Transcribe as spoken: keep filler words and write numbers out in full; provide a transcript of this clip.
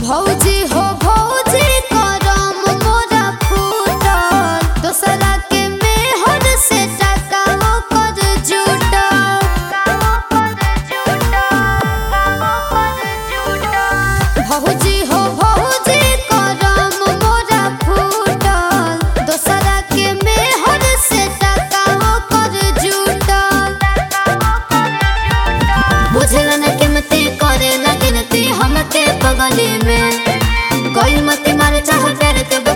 भौजी हो भौजी करम मोरा फूटल दोसरा के मेहर से टका कर जुटल भौजी हो भौजी करम मोरा फूटल दोसरा के मेहर से टका कर जुटल बुझल न कीमती करे न गिनती हमके बगली में कोई मत मारे चाह प्यार के